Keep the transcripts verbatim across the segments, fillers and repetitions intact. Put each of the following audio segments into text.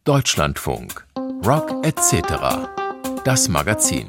Deutschlandfunk. Rock et cetera. Das Magazin.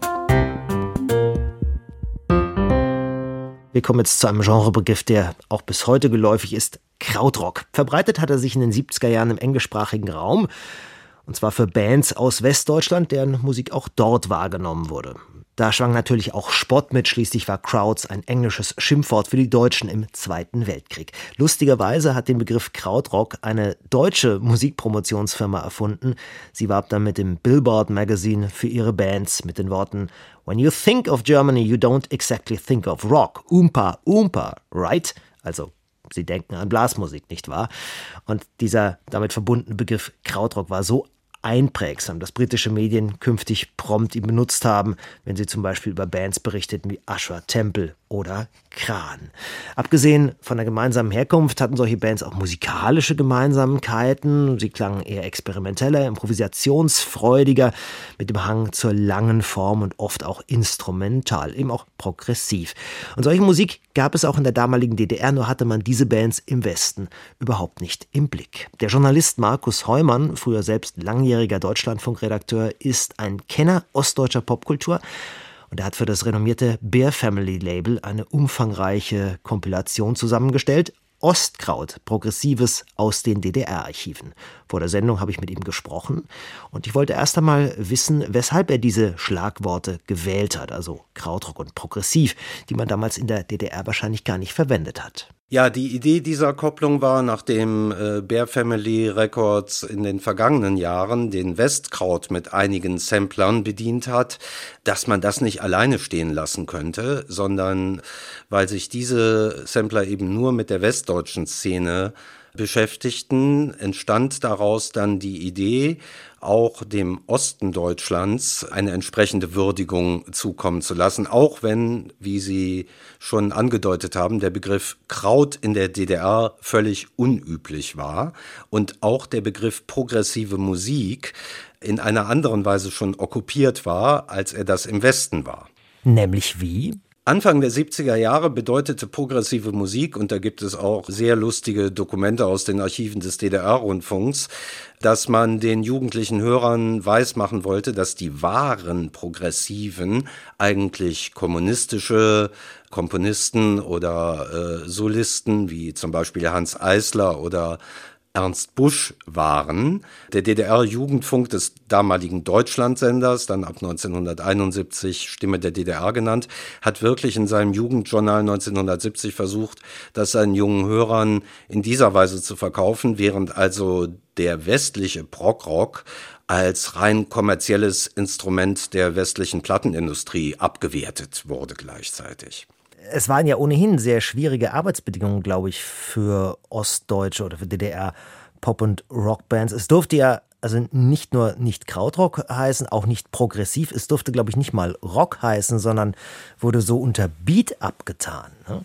Wir kommen jetzt zu einem Genrebegriff, der auch bis heute geläufig ist: Krautrock. Verbreitet hat er sich in den siebziger Jahren im englischsprachigen Raum. Und zwar für Bands aus Westdeutschland, deren Musik auch dort wahrgenommen wurde. Da schwang natürlich auch Spott mit, schließlich war Krauts ein englisches Schimpfwort für die Deutschen im Zweiten Weltkrieg. Lustigerweise hat den Begriff Krautrock eine deutsche Musikpromotionsfirma erfunden. Sie warb dann mit dem Billboard Magazine für ihre Bands mit den Worten: When you think of Germany, you don't exactly think of rock. Oompa, oompa, right? Also, Sie denken an Blasmusik, nicht wahr? Und dieser damit verbundene Begriff Krautrock war so einprägsam, dass britische Medien künftig prompt ihn benutzt haben, wenn sie zum Beispiel über Bands berichteten wie Usher, Temple oder Kran. Abgesehen von der gemeinsamen Herkunft hatten solche Bands auch musikalische Gemeinsamkeiten. Sie klangen eher experimenteller, improvisationsfreudiger, mit dem Hang zur langen Form und oft auch instrumental, eben auch progressiv. Und solche Musik gab es auch in der damaligen D D R, nur hatte man diese Bands im Westen überhaupt nicht im Blick. Der Journalist Markus Heumann, früher selbst langjähriger Deutschlandfunkredakteur, ist ein Kenner ostdeutscher Popkultur. Und er hat für das renommierte Bear Family Label eine umfangreiche Kompilation zusammengestellt. Ostkraut, Progressives aus den D D R-Archiven. Vor der Sendung habe ich mit ihm gesprochen und ich wollte erst einmal wissen, weshalb er diese Schlagworte gewählt hat, also Krautrock und Progressiv, die man damals in der D D R wahrscheinlich gar nicht verwendet hat. Ja, die Idee dieser Kopplung war, nachdem äh, Bear Family Records in den vergangenen Jahren den Westkraut mit einigen Samplern bedient hat, dass man das nicht alleine stehen lassen könnte, sondern weil sich diese Sampler eben nur mit der westdeutschen Szene beschäftigten, entstand daraus dann die Idee, auch dem Osten Deutschlands eine entsprechende Würdigung zukommen zu lassen, auch wenn, wie Sie schon angedeutet haben, der Begriff Kraut in der D D R völlig unüblich war und auch der Begriff progressive Musik in einer anderen Weise schon okkupiert war, als er das im Westen war. Nämlich wie? Anfang der siebziger Jahre bedeutete progressive Musik, und da gibt es auch sehr lustige Dokumente aus den Archiven des D D R-Rundfunks, dass man den jugendlichen Hörern weismachen wollte, dass die wahren Progressiven eigentlich kommunistische Komponisten oder äh, Solisten wie zum Beispiel Hanns Eisler oder Ernst Busch waren. Der D D R-Jugendfunk des damaligen Deutschlandsenders, dann ab neunzehnhunderteinundsiebzig Stimme der D D R genannt, hat wirklich in seinem Jugendjournal neunzehnhundertsiebzig versucht, das seinen jungen Hörern in dieser Weise zu verkaufen, während also der westliche Prog-Rock als rein kommerzielles Instrument der westlichen Plattenindustrie abgewertet wurde gleichzeitig. Es waren ja ohnehin sehr schwierige Arbeitsbedingungen, glaube ich, für ostdeutsche oder für D D R-Pop- und Rockbands. Es durfte ja also nicht nur nicht Krautrock heißen, auch nicht progressiv. Es durfte, glaube ich, nicht mal Rock heißen, sondern wurde so unter Beat abgetan, ne?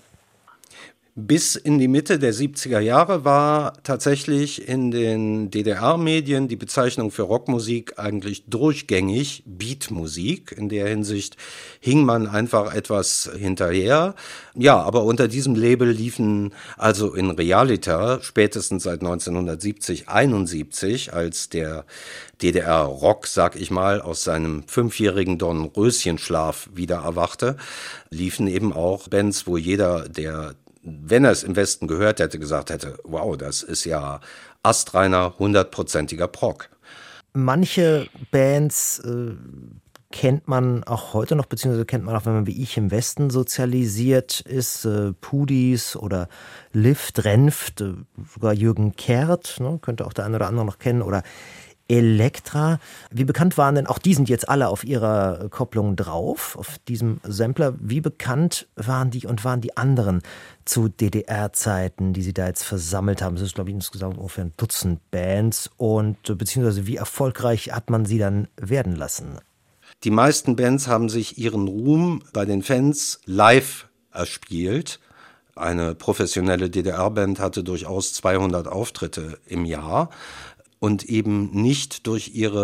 Bis in die Mitte der siebziger Jahre war tatsächlich in den D D R-Medien die Bezeichnung für Rockmusik eigentlich durchgängig Beatmusik. In der Hinsicht hing man einfach etwas hinterher. Ja, aber unter diesem Label liefen also in Realita spätestens seit neunzehnhundertsiebzig, einundsiebzig, als der D D R-Rock, sag ich mal, aus seinem fünfjährigen Dornröschenschlaf wieder erwachte, liefen eben auch Bands, wo jeder, der wenn er es im Westen gehört hätte, gesagt hätte, wow, das ist ja astreiner, hundertprozentiger Prog. Manche Bands äh, kennt man auch heute noch, beziehungsweise kennt man auch, wenn man wie ich im Westen sozialisiert ist, äh, Pudis oder Lift, Renft, äh, sogar Jürgen Kehrt, ne, könnte auch der eine oder andere noch kennen, oder Elektra. Wie bekannt waren denn, auch die sind jetzt alle auf ihrer Kopplung drauf, auf diesem Sampler, wie bekannt waren die und waren die anderen zu D D R-Zeiten, die sie da jetzt versammelt haben? Das ist, glaube ich, insgesamt ungefähr ein Dutzend Bands, und beziehungsweise wie erfolgreich hat man sie dann werden lassen? Die meisten Bands haben sich ihren Ruhm bei den Fans live erspielt. Eine professionelle D D R-Band hatte durchaus zweihundert Auftritte im Jahr. Und eben nicht durch ihre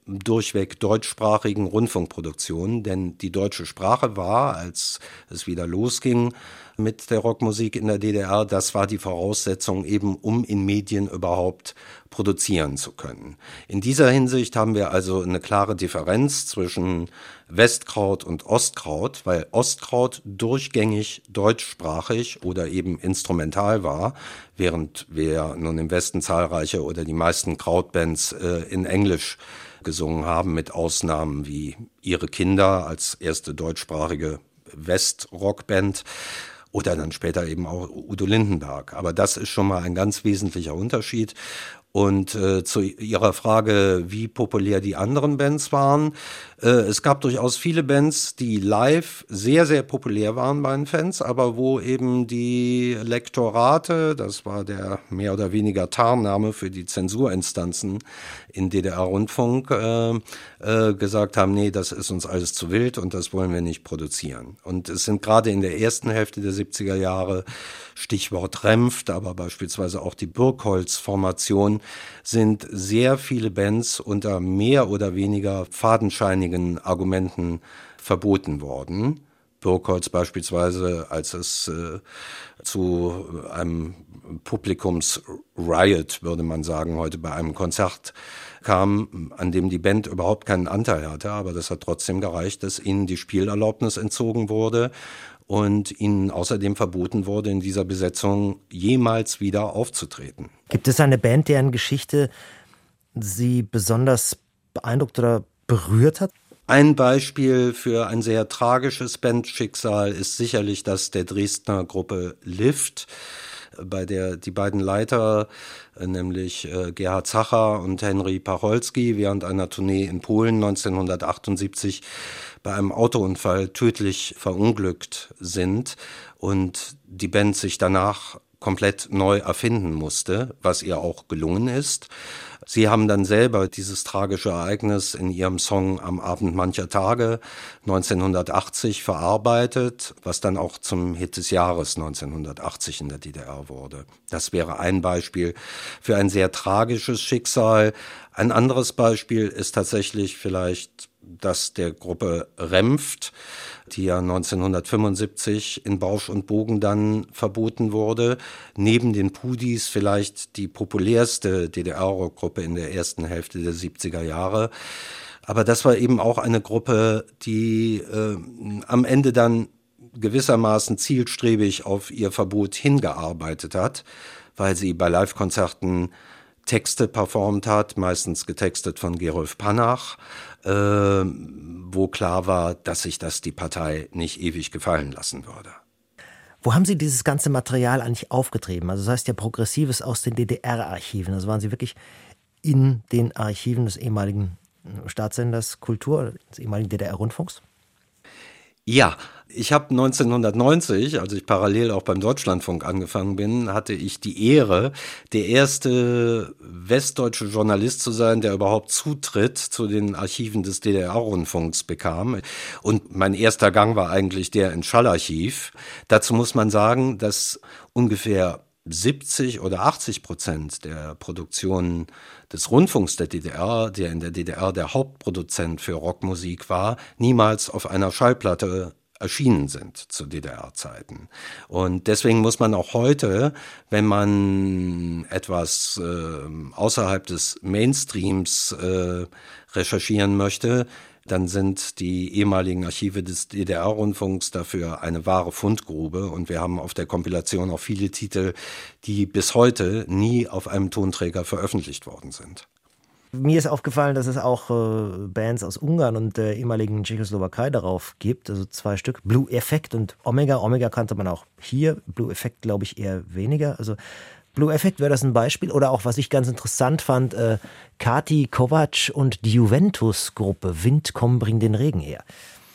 durchweg deutschsprachigen Rundfunkproduktionen, denn die deutsche Sprache war, als es wieder losging mit der Rockmusik in der D D R, das war die Voraussetzung eben, um in Medien überhaupt produzieren zu können. In dieser Hinsicht haben wir also eine klare Differenz zwischen Westkraut und Ostkraut, weil Ostkraut durchgängig deutschsprachig oder eben instrumental war, während wir nun im Westen zahlreiche oder die meisten Krautbands äh, in Englisch gesungen haben, mit Ausnahmen wie Ihre Kinder als erste deutschsprachige Westrockband oder dann später eben auch Udo Lindenberg. Aber das ist schon mal ein ganz wesentlicher Unterschied. Und äh, zu Ihrer Frage, wie populär die anderen Bands waren. Äh, es gab durchaus viele Bands, die live sehr, sehr populär waren bei den Fans, aber wo eben die Lektorate, das war der mehr oder weniger Tarnname für die Zensurinstanzen in D D R-Rundfunk, äh, äh, gesagt haben, nee, das ist uns alles zu wild und das wollen wir nicht produzieren. Und es sind gerade in der ersten Hälfte der siebziger Jahre, Stichwort Renft, aber beispielsweise auch die Birkholz-Formation, sind sehr viele Bands unter mehr oder weniger fadenscheinigen Argumenten verboten worden. Birkholz beispielsweise, als es äh, zu einem Publikums-Riot, würde man sagen, heute bei einem Konzert kam, an dem die Band überhaupt keinen Anteil hatte, aber das hat trotzdem gereicht, dass ihnen die Spielerlaubnis entzogen wurde und ihnen außerdem verboten wurde, in dieser Besetzung jemals wieder aufzutreten. Gibt es eine Band, deren Geschichte Sie besonders beeindruckt oder berührt hat? Ein Beispiel für ein sehr tragisches Bandschicksal ist sicherlich das der Dresdner Gruppe Lift, bei der die beiden Leiter, nämlich Gerhard Zacher und Henry Pacholski, während einer Tournee in Polen neunzehnhundertachtundsiebzig bei einem Autounfall tödlich verunglückt sind und die Band sich danach komplett neu erfinden musste, was ihr auch gelungen ist. Sie haben dann selber dieses tragische Ereignis in ihrem Song Am Abend mancher Tage neunzehnhundertachtzig verarbeitet, was dann auch zum Hit des Jahres neunzehnhundertachtzig in der D D R wurde. Das wäre ein Beispiel für ein sehr tragisches Schicksal. Ein anderes Beispiel ist tatsächlich vielleicht das der Gruppe Renft, die ja neunzehnhundertfünfundsiebzig in Bausch und Bogen dann verboten wurde. Neben den Pudis vielleicht die populärste D D R-Rockgruppe in der ersten Hälfte der siebziger Jahre. Aber das war eben auch eine Gruppe, die äh, am Ende dann gewissermaßen zielstrebig auf ihr Verbot hingearbeitet hat, weil sie bei Live-Konzerten Texte performt hat, meistens getextet von Gerolf Panach, äh, wo klar war, dass sich das die Partei nicht ewig gefallen lassen würde. Wo haben Sie dieses ganze Material eigentlich aufgetrieben? Also das heißt ja Progressives aus den D D R-Archiven. Also waren Sie wirklich in den Archiven des ehemaligen Staatssenders Kultur, des ehemaligen D D R-Rundfunks? Ja, ich habe neunzehnhundertneunzig, als ich parallel auch beim Deutschlandfunk angefangen bin, hatte ich die Ehre, der erste westdeutsche Journalist zu sein, der überhaupt Zutritt zu den Archiven des D D R-Rundfunks bekam. Und mein erster Gang war eigentlich der ins Schallarchiv. Dazu muss man sagen, dass ungefähr siebzig oder achtzig Prozent der Produktionen des Rundfunks der D D R, der in der D D R der Hauptproduzent für Rockmusik war, niemals auf einer Schallplatte erschienen sind zu D D R-Zeiten. Und deswegen muss man auch heute, wenn man etwas äh, außerhalb des Mainstreams äh, recherchieren möchte, dann sind die ehemaligen Archive des D D R-Rundfunks dafür eine wahre Fundgrube. Und wir haben auf der Kompilation auch viele Titel, die bis heute nie auf einem Tonträger veröffentlicht worden sind. Mir ist aufgefallen, dass es auch äh, Bands aus Ungarn und der ehemaligen Tschechoslowakei darauf gibt, also zwei Stück, Blue Effect und Omega. Omega kannte man auch hier, Blue Effect glaube ich eher weniger. Also Blue Effect wäre das ein Beispiel. Oder auch, was ich ganz interessant fand, äh, Kati Kovac und die Juventus-Gruppe Wind, komm, bring den Regen her.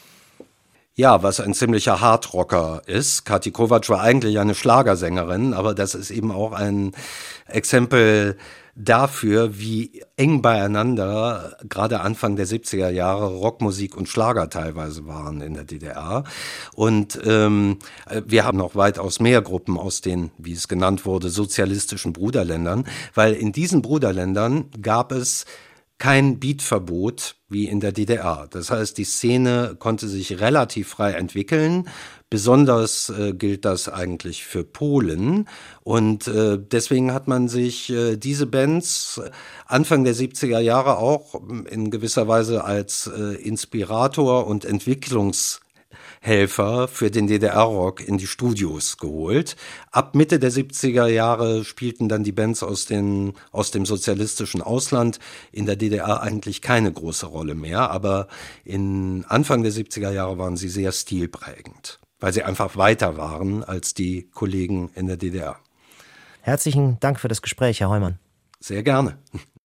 Ja, was ein ziemlicher Hardrocker ist. Kati Kovac war eigentlich eine Schlagersängerin, aber das ist eben auch ein Exempel dafür, wie eng beieinander gerade Anfang der siebziger Jahre Rockmusik und Schlager teilweise waren in der D D R. Und ähm, wir haben noch weitaus mehr Gruppen aus den, wie es genannt wurde, sozialistischen Bruderländern, weil in diesen Bruderländern gab es kein Beatverbot wie in der D D R. Das heißt, die Szene konnte sich relativ frei entwickeln. Besonders äh, gilt das eigentlich für Polen. Und äh, deswegen hat man sich äh, diese Bands Anfang der siebziger Jahre auch in gewisser Weise als äh, Inspirator und Entwicklungs Helfer für den D D R-Rock in die Studios geholt. Ab Mitte der siebziger Jahre spielten dann die Bands aus, den, aus dem sozialistischen Ausland in der D D R eigentlich keine große Rolle mehr, aber in Anfang der siebziger Jahre waren sie sehr stilprägend, weil sie einfach weiter waren als die Kollegen in der D D R. Herzlichen Dank für das Gespräch, Herr Heumann. Sehr gerne.